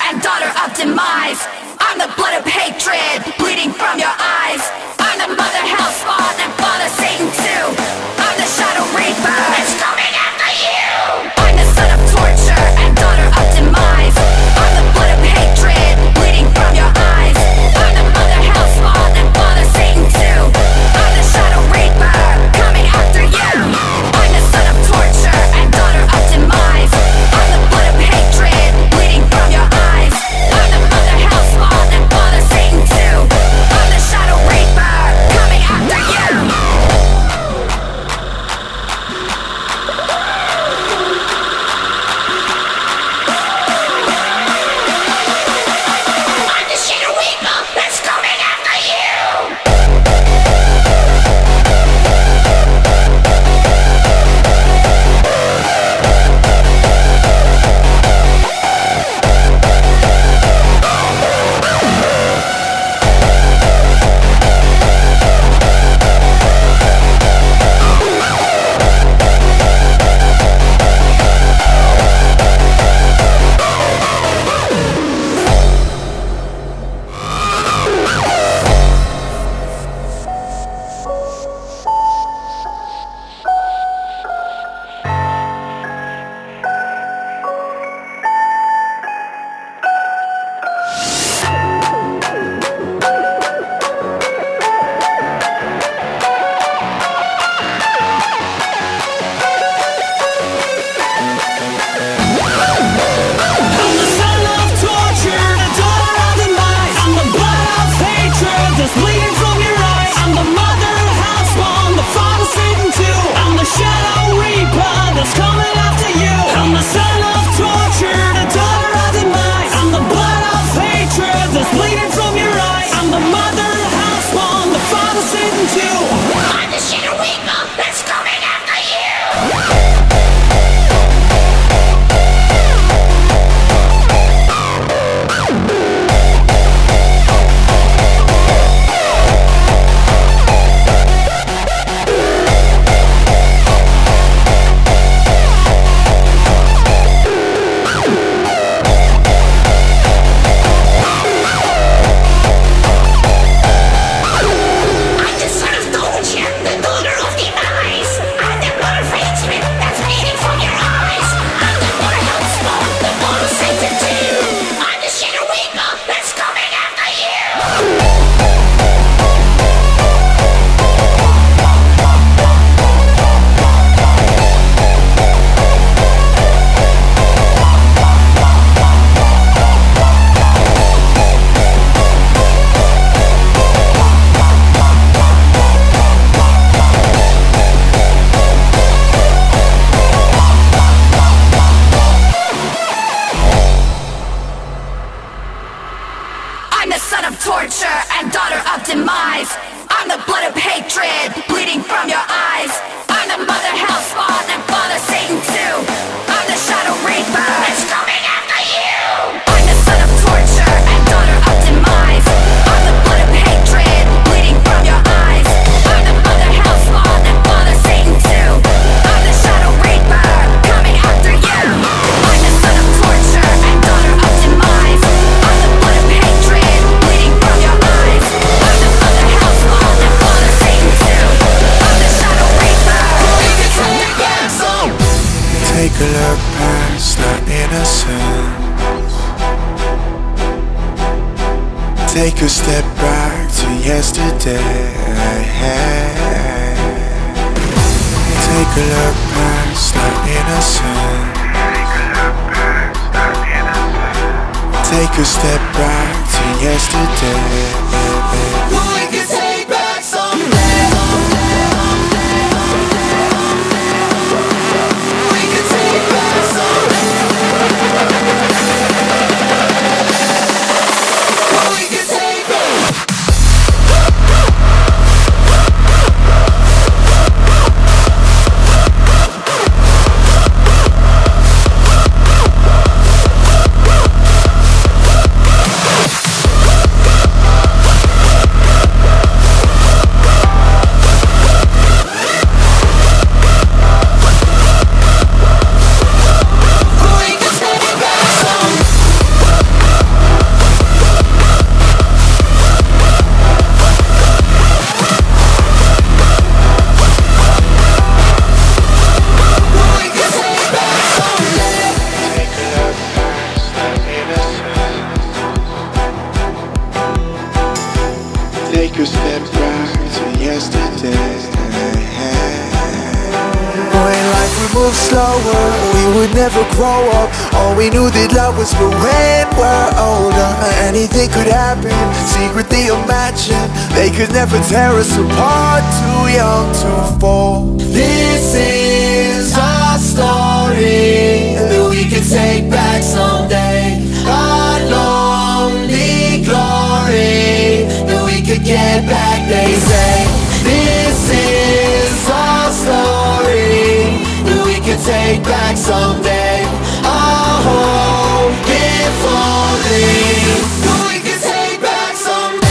and daughter of demise. I'm the blood of hatred, bleeding from your eyes. I'm the mother hell spawn and father Satan too. I'm the shadow reaper, it's coming after you. I'm the son of torture and daughter of demise. I'm the blood of hatred, bleeding from your eyes. I'm the mother hell spawn and father Satan too. I'm the shadow reaper, coming after you. I'm the son of torture and daughter of demise. I'm the blood of hatred, bleeding from your eyes. I'm the mother hell spawn and father Satan too. I'm the shadow reaper, coming after you. I'm the shadow reaper that's coming after you. I'm the son of torture and daughter of demise. I'm the blood of hatred, bleeding from your eyes. I'm the mother hell spawn and father Satan too. I'm the shadow reaper, it's coming after you. I'm the son of torture and daughter of demise. I'm the blood of hatred, bleeding from your eyes. I'm the mother hell spawn and father Satan too. I'm the shadow reaper, coming after you. I'm the son of torture and daughter of demise. I'm the blood of hatred, bleeding from your eyes. I'm the mother hell spawn and father Satan too. I'm the shadow reaper. Take a look past the innocence. Take a step back to yesterday. Take a look past the innocence. Take a step back to yesterday. We can take back someday. We can take back someday. We can take back. back to yesterday. When life would move slower, we would never grow up. All we knew that love was for when we're older. Anything could happen, secretly imagine they could never tear us apart. Too young to fall. This is our story that we can take back someday. Our lonely glory that we could get back, they say. This is our story that we can take back someday. Oh, if only that we can take back someday.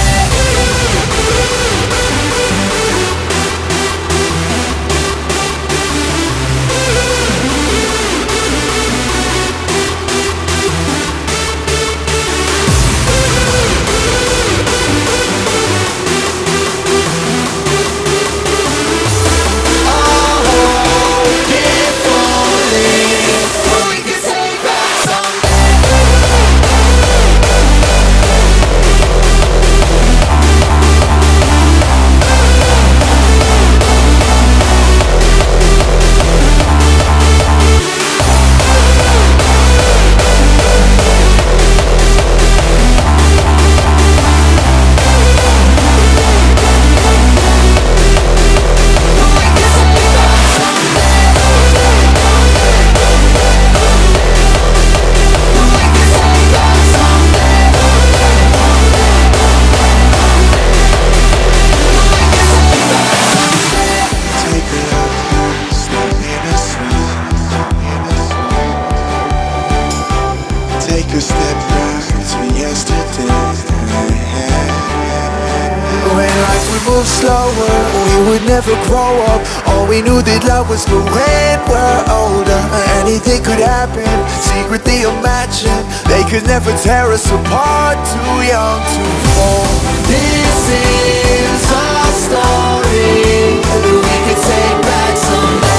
Take a step back to yesterday. When life would move slower, we would never grow up. All we knew that love was for when we're older. Anything could happen, secretly imagine they could never tear us apart. Too young to fall. This is our story that we can take back someday.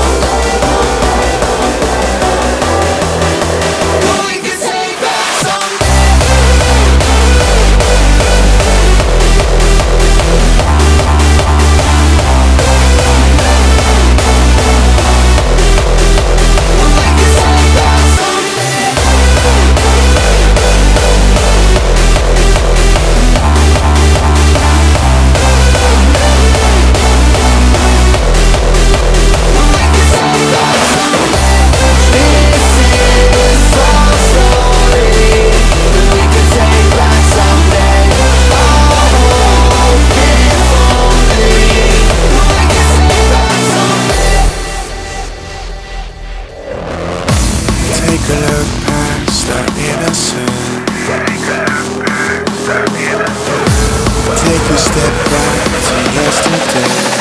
Take a look past the innocence. Take a step back to yesterday.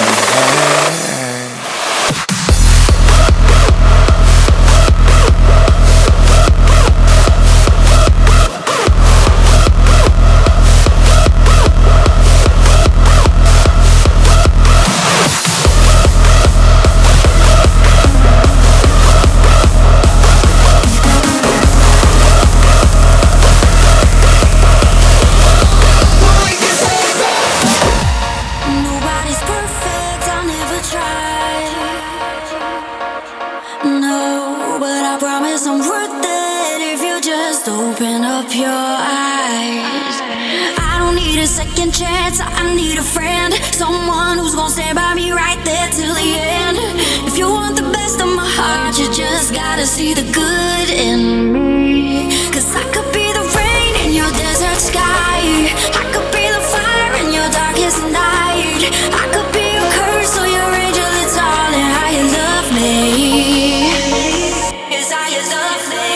Nobody's perfect, I'll never try. No, but I promise I'm worth it if you just open up your eyes. I don't need a second chance, I need a friend. Someone who's gonna stand by me right there till the end. If you want the best of my heart, you just gotta see the good in me. 'Cause I could be the rain in your desert sky. I could be the fire in your darkest night. I could be your curse or your angel, it's all in how you love me. It's how you love me.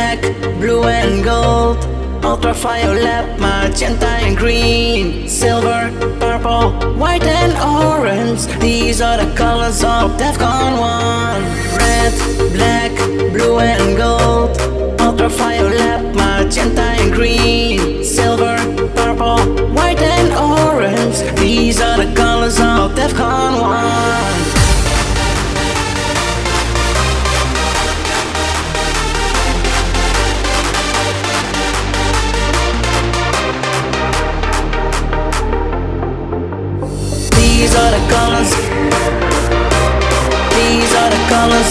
black, blue and gold, ultraviolet, magenta and green, silver, purple, white and orange. These are the colors of Defcon 1. Red, black, blue and gold, ultraviolet, magenta and green, silver, purple, white and orange. These are the colors of Defcon 1. These are the colors. These are the colors.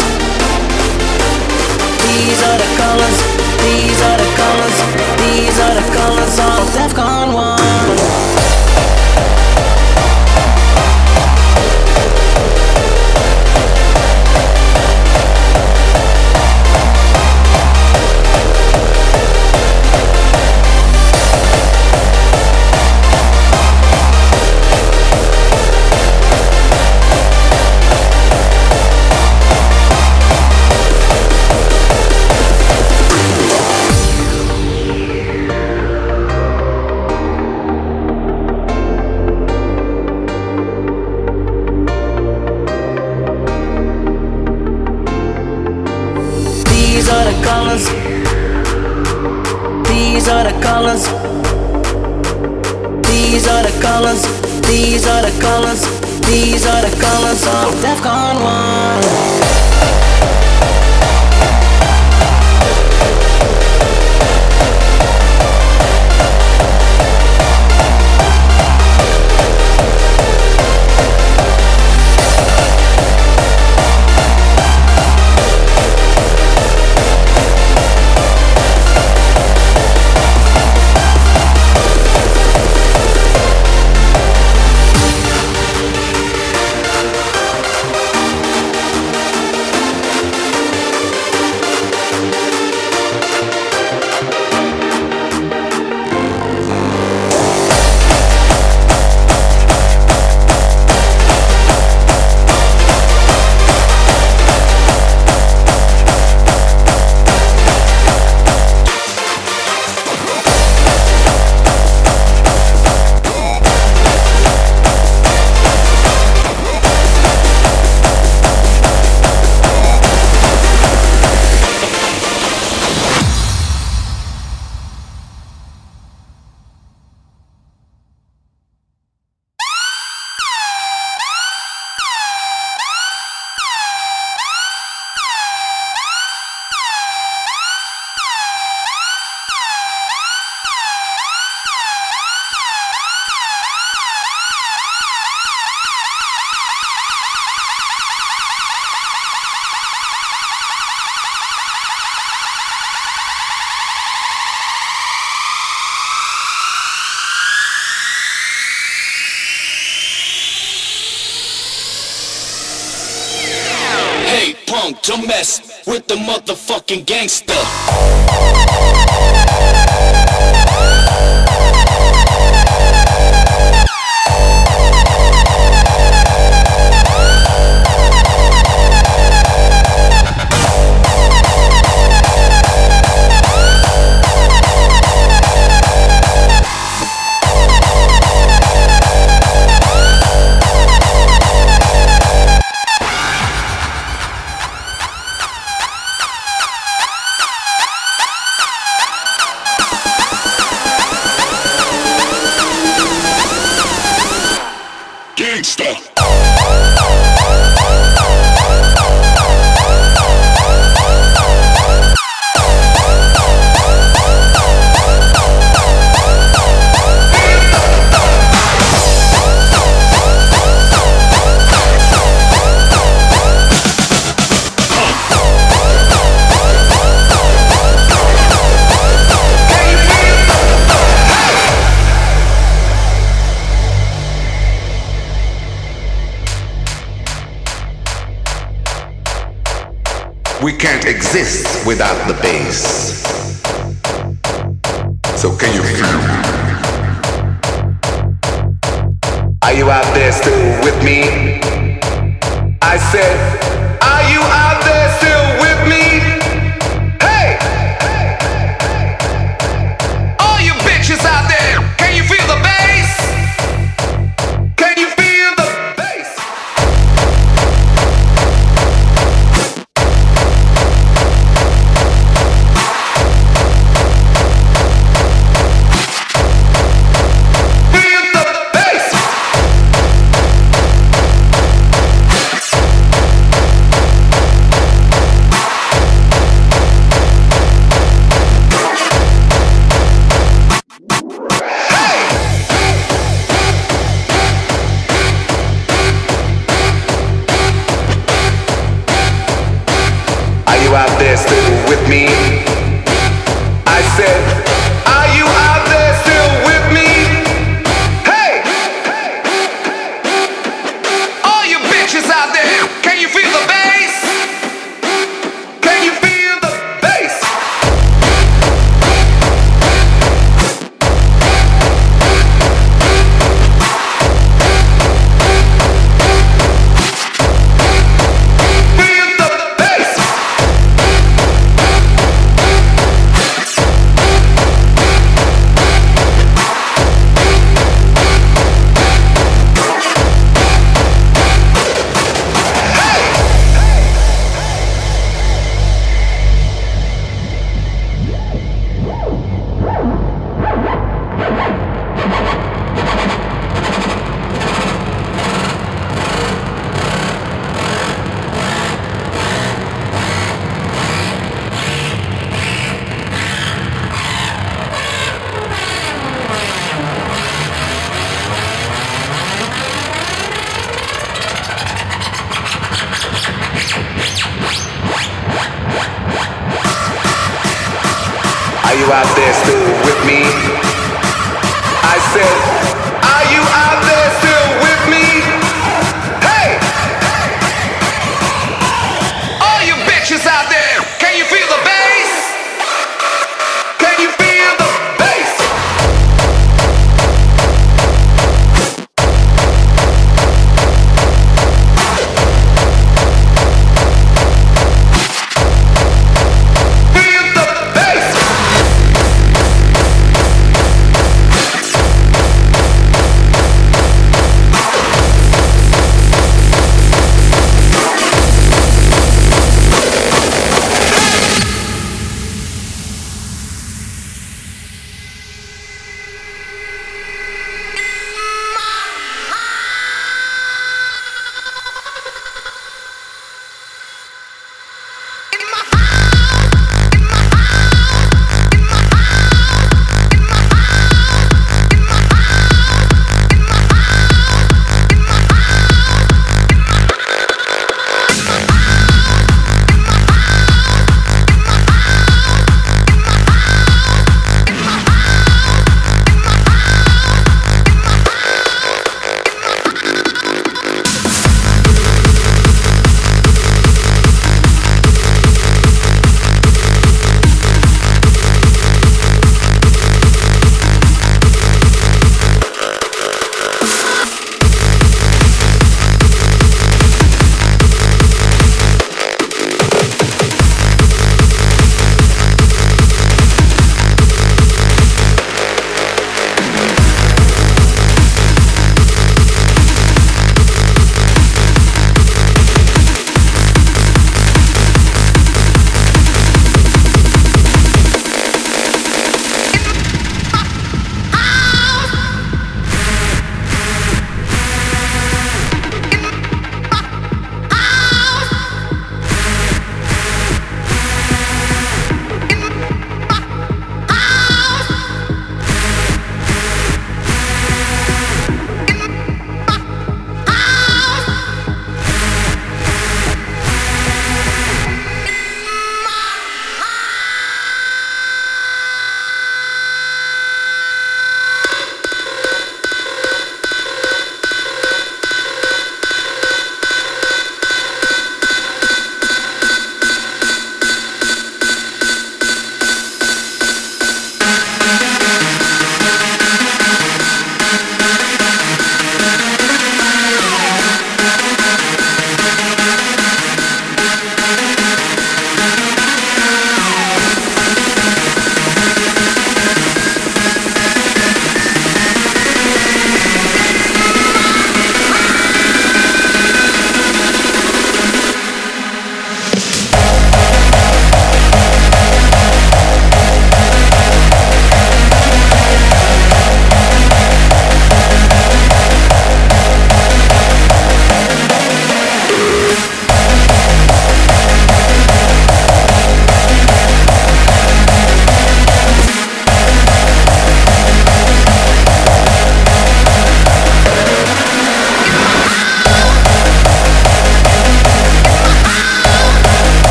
These are the colors. These are the colors. These are the colors of Defcon 1. These are the colors. These are the colors. These are the colors. These are the colors. These are the colors of Defcon 1. Don't mess with the motherfucking gangster. We can't exist without the bass. So can you feel me? Are you out there still with me? I said, are you out there still with me? Hey! you out there still with me? I said, are you out there still with me? Hey! All you bitches out there, can you feel the bass? Can you feel the bass? Feel the bass. Are you out there still with me? I said, are you out there still with me? Hey! All you bitches out there, can you feel the bass? Can you feel the bass? Feel the bass.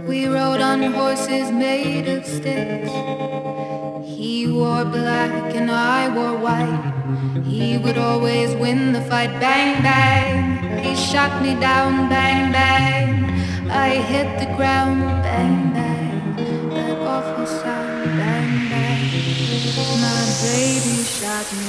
We rode on horses made of sticks. He wore black and I wore white. He would always win the fight. Bang, bang. He shot me down. Bang, bang. I hit the ground. Bang, bang. That awful sound. Bang, bang. My baby shot me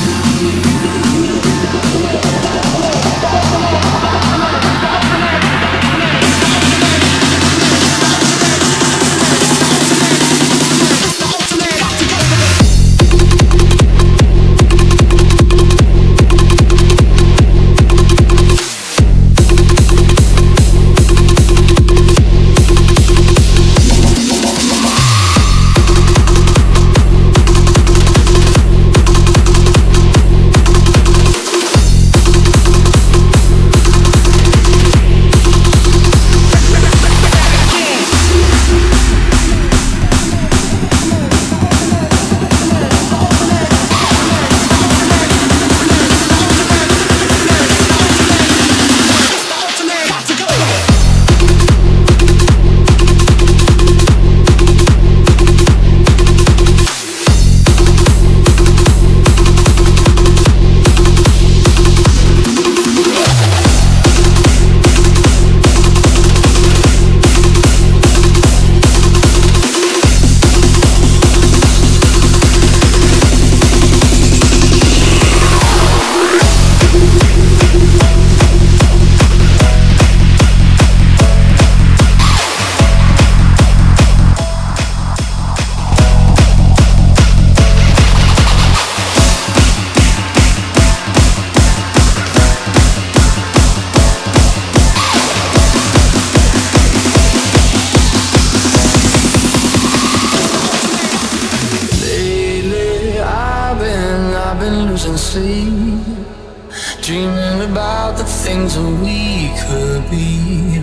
dreaming about the things that we could be.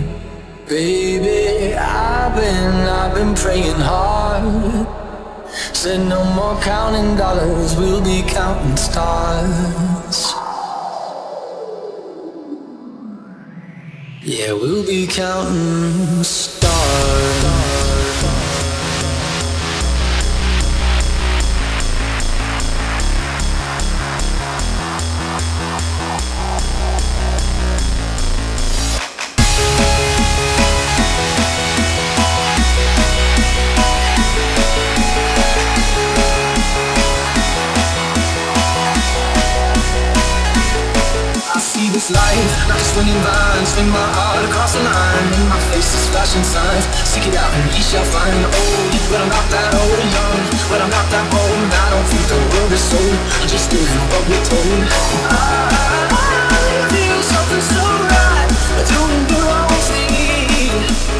Baby, I've been praying hard. Said no more counting dollars, we'll be counting stars. Yeah, we'll be counting stars. This life, not just swinging vines, swing my heart across the line. In my face is flashing signs. Seek it out and ye shall find. Old, but I'm not that old. Young, but I'm not that old. And I don't think the world is sold. I'm just doing what we're told. I feel something so right, doing the wrong thing.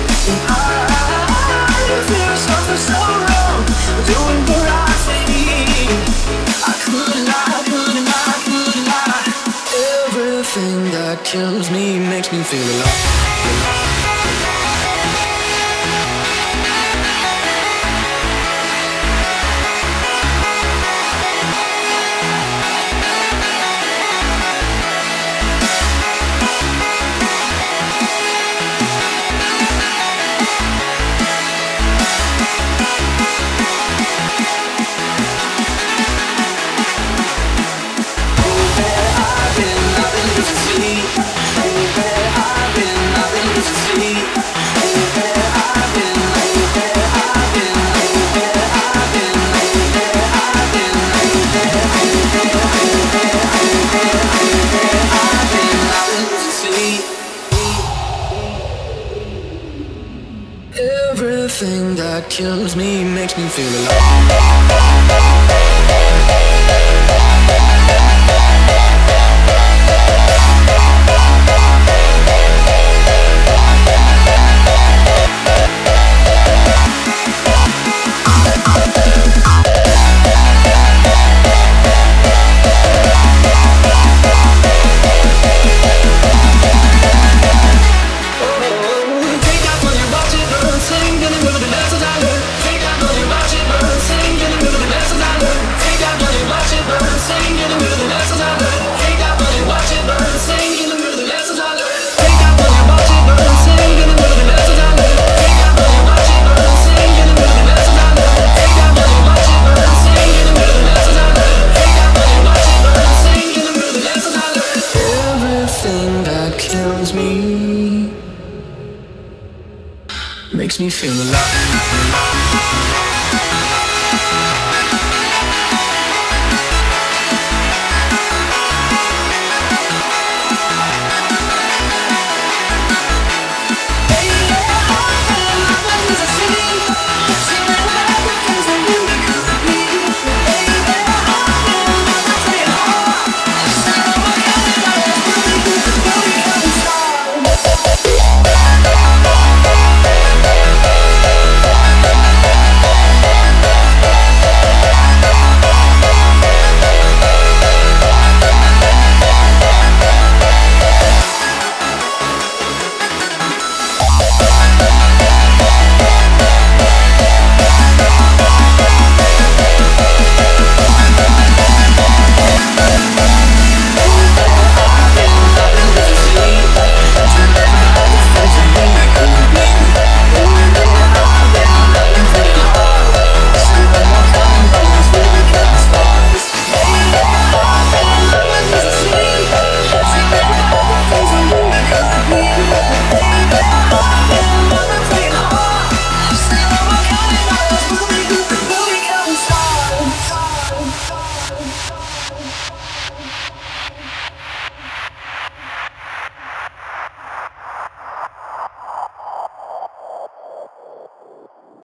I feel something so wrong, doing the right thing. I couldn't lie, couldn't lie, couldn't lie. Everything that kills me makes me feel alive. Everything that kills me makes me feel alive. Sing, and the lessons I learned. makes me feel alive.